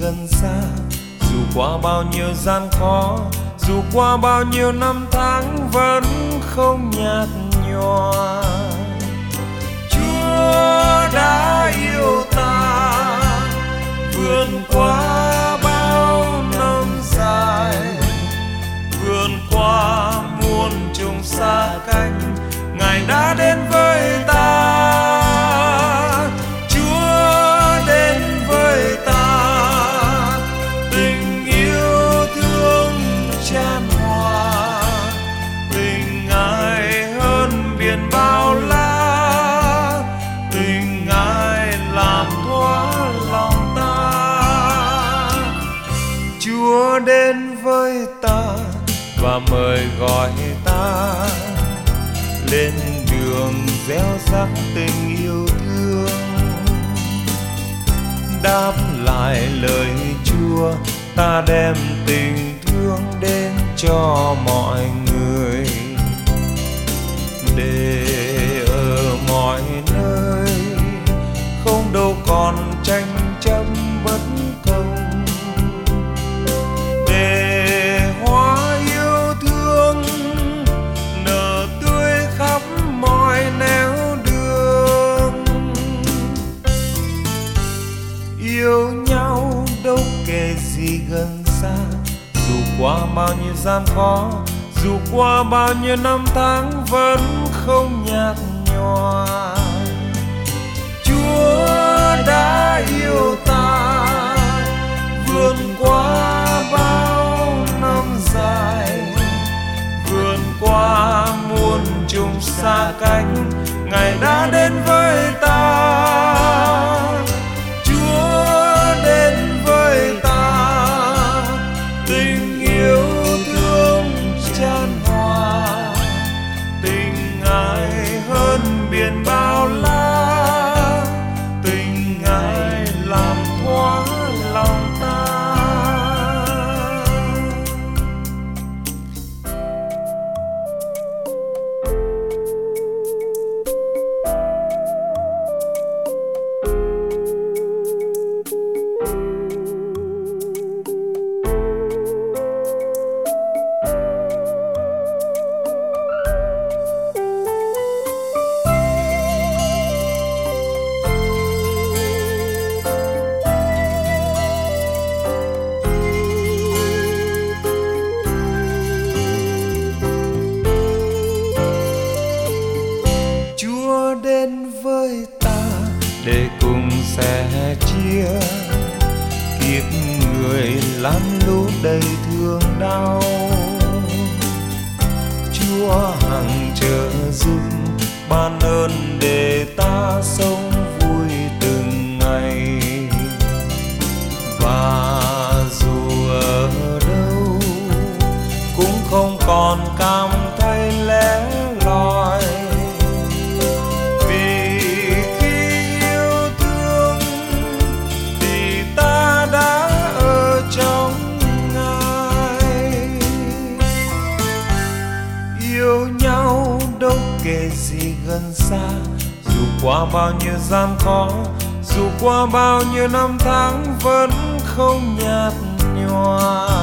gần xa, dù qua bao nhiêu gian khó, dù qua bao nhiêu năm tháng vẫn không nhạt nhòa. Chúa đã yêu ta vượt qua bao năm dài, vượt qua muôn trùng xa cách, Ngài đã đến với ta. Chúa đến với ta, tình yêu thương chan hòa, tình Ngài hơn biển bao la, tình Ngài làm thỏa lòng ta. Chúa đến với ta và mời gọi ta lên đường gieo rắc tình yêu thương. Đáp lại lời Chúa, ta đem tình thương đến cho mọi người, để ở mọi nơi không đâu còn tranh chấp bất công, để hoa yêu thương nở tươi khắp mọi nẻo đường. Yêu nhau đâu kể gì gần xa, dù qua bao nhiêu gian khó, dù qua bao nhiêu năm tháng vẫn không nhạt nhòa. Chúa đã yêu ta vượt qua bao năm dài, vượt qua muôn trùng xa cách, Ngài đã đến với ta. Chúa đến với ta, tình yêu thương chan hòa, tình Ngài hơn biển bao la, tình Ngài làm thỏa lòng ta. Chúa đến với ta để cùng sẻ chia kiếp người lắm lúc đầy thương đau. Chúa hằng trợ giúp ban ơn để ta sống vui từng ngày, và dù ở đâu cũng không còn cảm thấy lẻ loi, vì khi yêu thương thì ta đã ở trong Ngài. Yêu nhau đâu kể gì gần xa, dù qua bao nhiêu gian khó, dù qua bao nhiêu năm tháng vẫn không nhạt nhòa.